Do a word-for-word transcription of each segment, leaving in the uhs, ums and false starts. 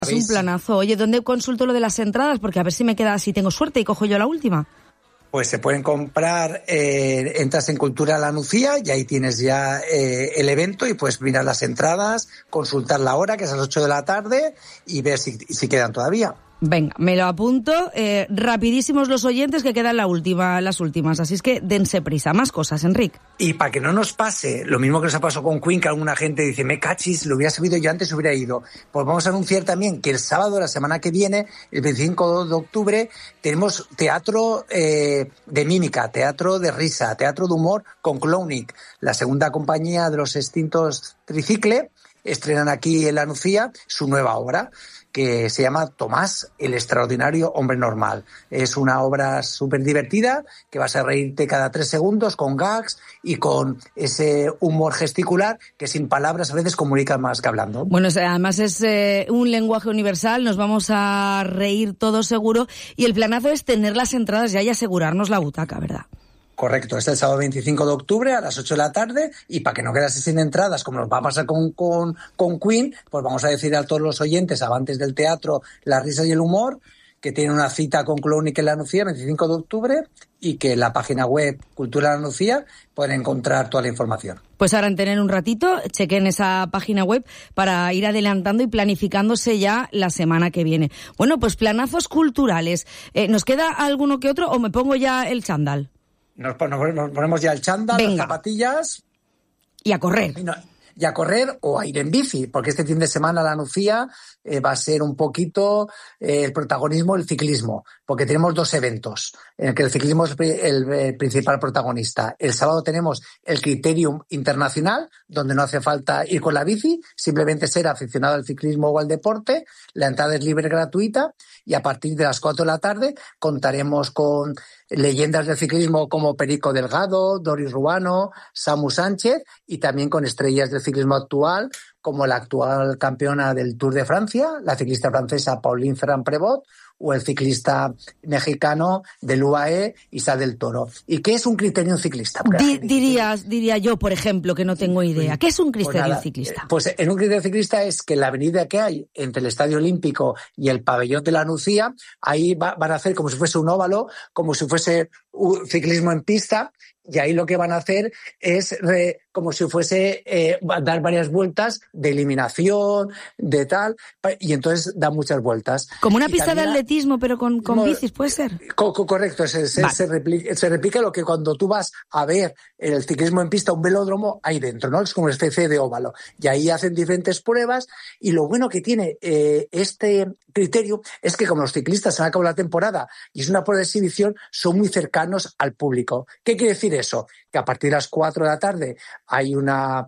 Es un planazo. Oye, ¿dónde consulto lo de las entradas? Porque a ver si me queda, si tengo suerte y cojo yo la última. Pues se pueden comprar, eh, entras en Cultura La Nucía y ahí tienes ya eh, el evento y puedes mirar las entradas, consultar la hora, que es a las ocho de la tarde, y ver si, si quedan todavía. Venga, me lo apunto. Eh, rapidísimos los oyentes que quedan la última, las últimas. Así es que dense prisa. Más cosas, Enric. Y para que no nos pase lo mismo que nos ha pasado con Queen, que alguna gente dice, me cachis, lo hubiera sabido yo antes, hubiera ido. Pues vamos a anunciar también que el sábado de la semana que viene, el veinticinco de octubre, tenemos teatro eh, de mímica, teatro de risa, teatro de humor con Clownic, la segunda compañía de los extintos Tricicle. Estrenan aquí en La Nucía su nueva obra, que se llama Tomás, el extraordinario hombre normal. Es una obra súper divertida, que vas a reírte cada tres segundos con gags y con ese humor gesticular que sin palabras a veces comunica más que hablando. Bueno, además es eh, un lenguaje universal, nos vamos a reír todos seguro, y el planazo es tener las entradas ya y asegurarnos la butaca, ¿verdad? Correcto, es el sábado veinticinco de octubre a las ocho de la tarde, y para que no quedase sin entradas, como nos va a pasar con, con, con Queen, pues vamos a decir a todos los oyentes, amantes del teatro, la risa y el humor, que tienen una cita con Clownic en La Nucía, veinticinco de octubre, y que en la página web Cultura La Nucía pueden encontrar toda la información. Pues ahora en tener un ratito, chequen esa página web para ir adelantando y planificándose ya la semana que viene. Bueno, pues planazos culturales. Eh, ¿Nos queda alguno que otro o me pongo ya el chándal? Nos ponemos ya el chándal, Venga. Las zapatillas. Y a correr. Y, no, y a correr o a ir en bici, porque este fin de semana La Nucía eh, va a ser un poquito eh, el protagonismo del ciclismo, porque tenemos dos eventos en el que el ciclismo es el, el principal protagonista. El sábado tenemos el Criterium Internacional, donde no hace falta ir con la bici, simplemente ser aficionado al ciclismo o al deporte. La entrada es libre y gratuita, y a partir de las cuatro de la tarde contaremos con leyendas del ciclismo como Perico Delgado, Doris Ruano, Samu Sánchez, y también con estrellas del ciclismo actual como la actual campeona del Tour de Francia, la ciclista francesa Pauline Ferrand-Prévot, o el ciclista mexicano del U A E, Isa del Toro. ¿Y qué es un criterio ciclista? Di, dirías, diría yo, por ejemplo, que no tengo idea. ¿Qué es un criterio pues nada, ciclista? Pues en un criterio ciclista es que la avenida que hay entre el Estadio Olímpico y el pabellón de La Nucía, ahí va, van a hacer como si fuese un óvalo, como si fuese un ciclismo en pista, y ahí lo que van a hacer es re, como si fuese eh, dar varias vueltas de eliminación, de tal, y entonces da muchas vueltas. Como una y pista de atletismo, pero con, con no, bicis, ¿puede ser? Co- co- correcto, se, se, vale. se, replica, se replica lo que cuando tú vas a ver el ciclismo en pista, un velódromo, ahí dentro, ¿no? Es como una especie de óvalo. Y ahí hacen diferentes pruebas, y lo bueno que tiene eh, este criterio es que como los ciclistas se han acabado la temporada y es una prueba de exhibición, son muy cercanos al público. ¿Qué quiere decir eso? Que a partir de las cuatro de la tarde hay una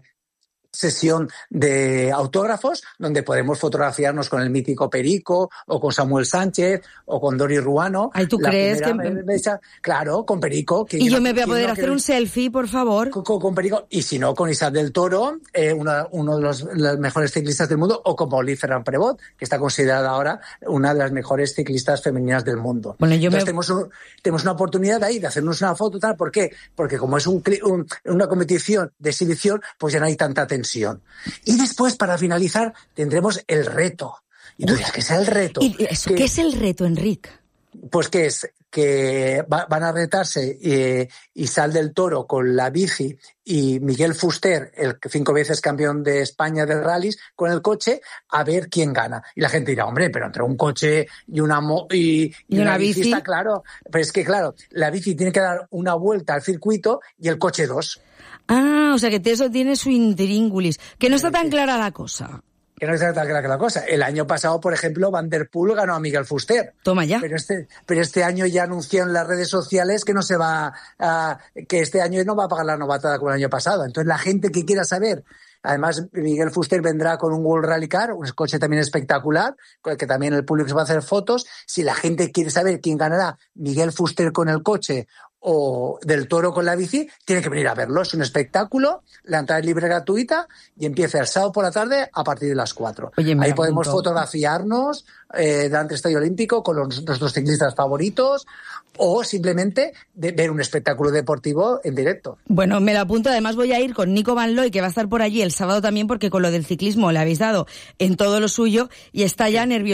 sesión de autógrafos donde podemos fotografiarnos con el mítico Perico o con Samuel Sánchez o con Doris Ruano. Ay, ¿tú crees que...? Mesa, claro, con Perico. Que y yo no, me voy a poder no hacer un selfie, por favor. Con, con Perico, y si no, con Isa del Toro, eh, una, uno de los, los mejores ciclistas del mundo, o con Pauline Ferrand-Prévot, que está considerada ahora una de las mejores ciclistas femeninas del mundo. Bueno, yo Entonces me... tenemos, un, tenemos una oportunidad ahí de hacernos una foto, tal. ¿Por qué? Porque como es un, un, una competición de exhibición, pues ya no hay tanta tensión. Y después, para finalizar, tendremos el reto. Y tú dirás, ¿qué es el reto? ¿Y eso, ¿Qué, ¿Qué es el reto, Enric? Pues que es que va, van a retarse eh, Isal del Toro con la bici y Miguel Fuster, el cinco veces campeón de España de rallies, con el coche, a ver quién gana. Y la gente dirá, hombre, pero entre un coche y una mo- y, y, ¿Y una, una bici, bici está claro. Pero es que, claro, la bici tiene que dar una vuelta al circuito y el coche dos. Ah, o sea que eso tiene su intríngulis. Que no está tan clara la cosa. Que no está tan clara la cosa. El año pasado, por ejemplo, Van der Poel ganó a Miguel Fuster. Toma ya. Pero este, pero este año ya anunció en las redes sociales que no se va a, que este año no va a pagar la novatada como el año pasado. Entonces la gente que quiera saber. Además, Miguel Fuster vendrá con un World Rally Car, un coche también espectacular, con el que también el público se va a hacer fotos. Si la gente quiere saber quién ganará, Miguel Fuster con el coche o del toro con la bici, tiene que venir a verlo. Es un espectáculo, la entrada es libre y gratuita y empieza el sábado por la tarde a partir de las cuatro. Oye, ahí podemos fotografiarnos eh, delante del Estadio Olímpico con los, nuestros ciclistas favoritos o simplemente de ver un espectáculo deportivo en directo. Bueno, me lo apunto. Además voy a ir con Nico Van Looy, que va a estar por allí el sábado también, porque con lo del ciclismo le habéis dado en todo lo suyo y está ya nervioso.